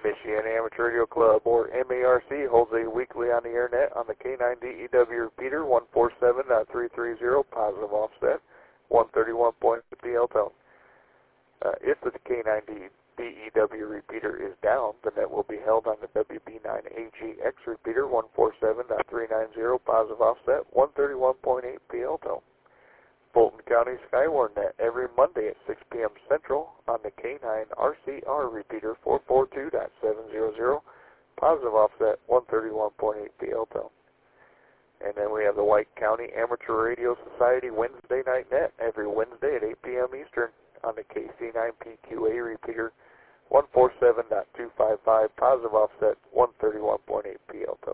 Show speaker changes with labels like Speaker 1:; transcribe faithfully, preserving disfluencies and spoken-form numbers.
Speaker 1: Michiana Amateur Radio Club, or M A R C, holds a weekly on-the-air net on the K nine D E W repeater, one forty-seven point three thirty, positive offset, one thirty-one point eight P L tone. Uh, if the K nine D E W repeater is down, the net will be held on the W B nine A G X repeater, one forty-seven point three ninety, positive offset, one thirty-one point eight P L tone. Fulton County Skywarn net every Monday at six P M Central on the K nine R C R repeater, four forty-two point seven hundred, positive offset, one thirty-one point eight P L tone. And then we have the White County Amateur Radio Society Wednesday night net every Wednesday at eight P M Eastern on the K C nine P Q A repeater, one forty-seven point two five five, positive offset, one thirty-one point eight P L tone.